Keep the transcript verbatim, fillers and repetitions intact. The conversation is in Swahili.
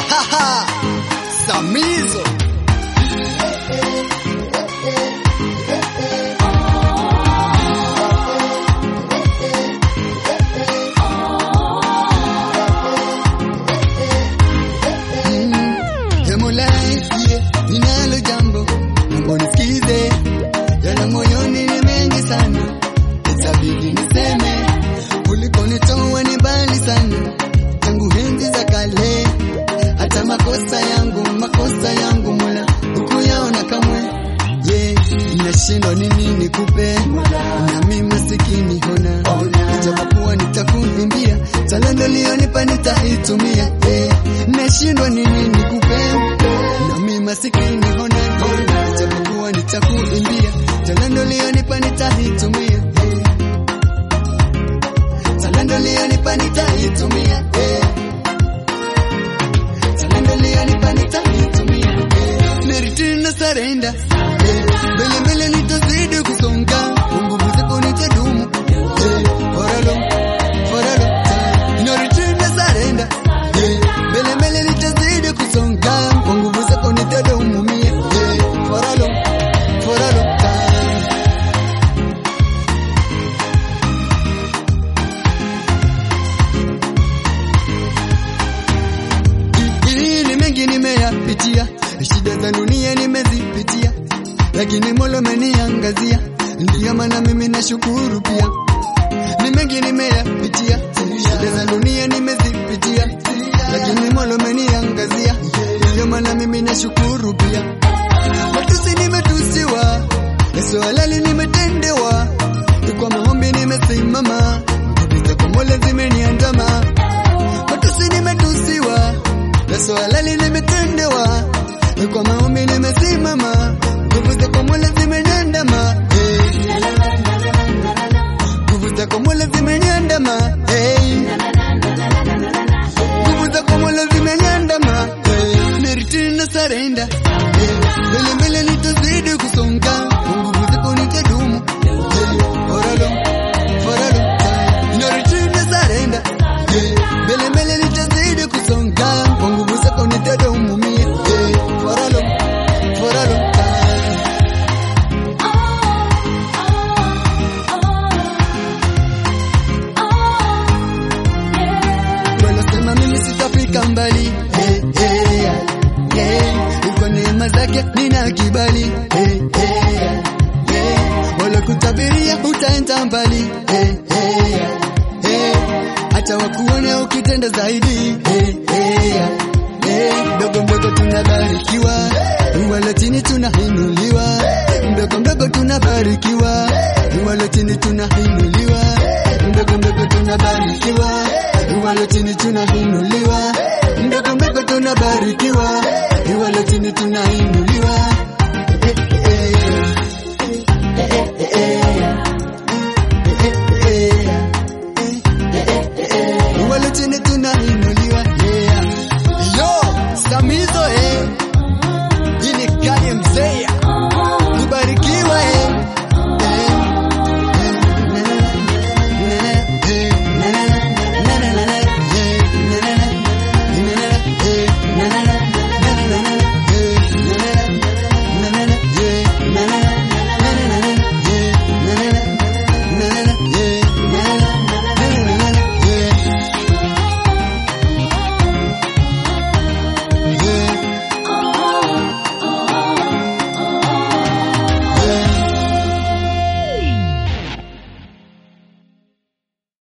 Haha, Samizo. Ninalo jambo mambo nisikize, yale moyoni ni mengi sana, itabidi niseme. Ulikonitoa ni mbali sana, tangu enzi za kale. Hata makosa yangu, makosa yangu Mola ukuyaona kamwe. Yeah, nashindwa nini nikupe, na mimi masikini hona. Ijapokuwa nitakuimbia, talanta ulionipa nitaitumia. Yeah, nashindwa nini nikupe, masikini hona. Ijapokuwa nitakuimbia, talanta ulionipa nitaitumia. Talanta ulionipa nitaitumia. Talanta ulionipa nitaitumia. Neritina na surrender. Mbele mbele nitazidi kusonga, nguvu zako nitadumu. For a long, for a long time. Neritina na surrender. Mbele mbele nitazidi kusonga, nguvu zako nitadumu mie. For a long, for a long time. Hii ni mengi nimeyapitia, shida za dunia nimezipitia, lakini Mola ameniangazia, ndiyo maana mimi nashukuru pia. Ni mengi nimeyapitia, shida za dunia nimezipitia, lakini Mola ameniangazia, ndiyo maana mimi nashukuru pia. Matusi nimetusiwa, Yesu halali nimetendewa, kwa maombi nimesimama, nguvu zako Mola zimeniandama. Matusi nimetusiwa, Yesu halali nimetendewa, kwa maombi nimesimama, nguvu zako Mola zimeniandama. Nguvu zako Mola zimeniandama. Nguvu zako Mola zimeniandama. Neritina na surrender. Mbele mbele nitazidi kusonga, nguvu zako nitadumu. For a long, for a long time. Neritina na surrender. Mbele mbele nitazidi kusonga, nguvu zako nitadumu mie. For a long, for a long time. Wanasema mimi sitafika mbali. Hey, hey, hey. Kwa neema zake nina kibali. Hey, hey, hey. Wala kutabiria utaenda mbali. Hey, hey, hey. Hata wakuone ukitenda zaidi. Hey, hey, hey. Mdogo mdogo tunabarikiwa, wala chini tunainuliwa. Mdogo mdogo tunabarikiwa, wala chini tunainuliwa. Mdogo mdogo tunabarikiwa, wala chini tunainuliwa. Mdogo mdogo tunabarikiwa, wala chini tunainuliwa. Wala chini